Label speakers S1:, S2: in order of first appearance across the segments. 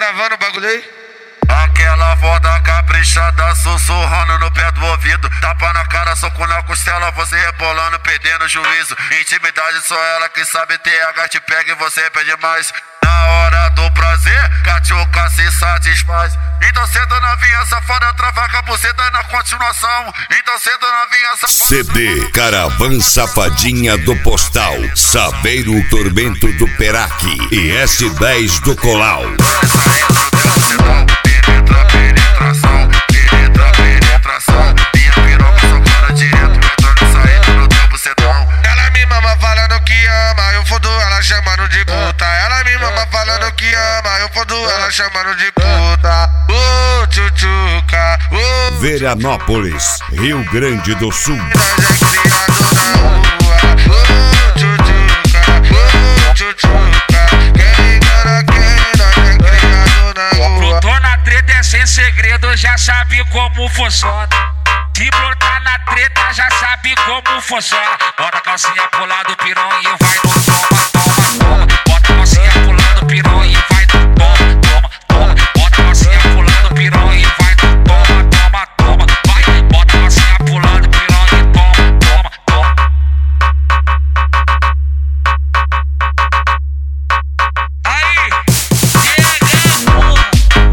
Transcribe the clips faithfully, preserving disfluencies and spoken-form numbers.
S1: gravando o bagulho aí?
S2: Aquela foda caprichada sussurrando no pé do ouvido, tapa na cara, soco na costela, você rebolando, perdendo juízo. Intimidade só ela que sabe, T H te pega e você pede mais. Na hora do prazer, Catiuca se satisfaz. Então senta novinha safada, trava a buceta na continuação. Então senta novinha safada.
S3: C D Caravan Safadinha do Postal, Saveiro Tormento do Peraque e S dez do Colau.
S2: Penetra, penetração, penetra, penetração. Minha piroca socando direto, entrando e saindo no teu bucetão.
S1: Ela me mama falando que ama, eu fodo ela chamando de puta. Ela me mama falando que ama, eu fodo ela chamando de puta. Ô, oh, tchutchuca, ô, oh,
S3: Veranópolis, Rio Grande do Sul.
S1: nós é criado na rua. Ô, oh, tchutchuca, ô, oh, tchutchuca. Quem engana quem, nós é criado na rua.
S4: Brotou na treta é sem segredo, já sabe como funciona. Se brotar na treta, já sabe como funciona. Bota a calcinha pro lado, piranha e vai no toma, toma, toma. Bota a calcinha pro lado, piranha e vai no toma, toma, toma. Bota a calcinha pro lado, piranha e vai no toma, toma, toma. Vai, bota a calcinha pro lado, piranha e toma, toma, toma. Aí, chega, porra.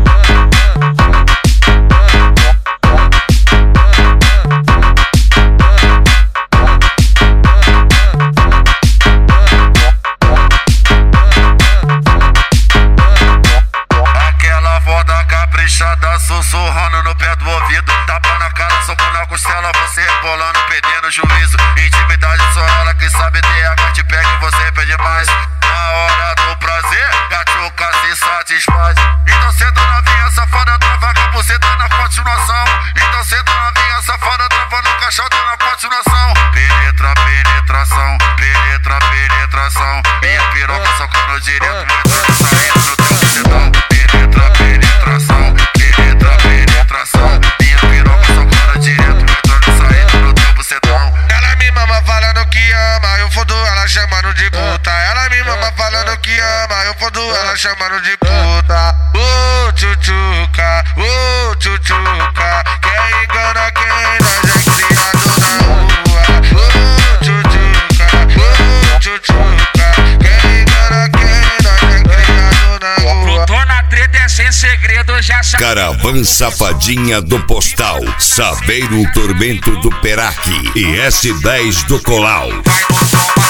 S2: Caprichada sussurrando no pé do ouvido, tapa na cara, soco na costela, você rebolando, perdendo juízo. Intimidade só ela que sabe, T H te pega e você pede mais. Na hora do prazer, Catiuca se satisfaz. Então senta novinha safada, trava a buceta na continuação. Então senta novinha safada, travando o caixote na continuação. Penetra, penetração, penetra, penetração. Minha piroca socando direto, entrando e saindo no teu bucetão. Penetra, penetração, penetra, penetração. Minha piroca socando direto, entrando e saindo no teu bucetão.
S1: Ela me mama falando que ama, eu fodo ela chamando de puta. Ela me mama falando que ama, eu fodo ela chamando de puta. Ô, oh, tchutchuca, ô, oh, tchutchuca. Quem engana quem, nós é criado na rua. Ô, oh, tchutchuca, ô, oh, tchutchuca. Quem engana quem, nós é criado na rua.
S4: Brotou na treta é sem segredo, já sabe.
S3: Caravan Safadinha do Postal, Saveiro Tormento do Peraque e S dez do Colau.
S4: Vai no toma,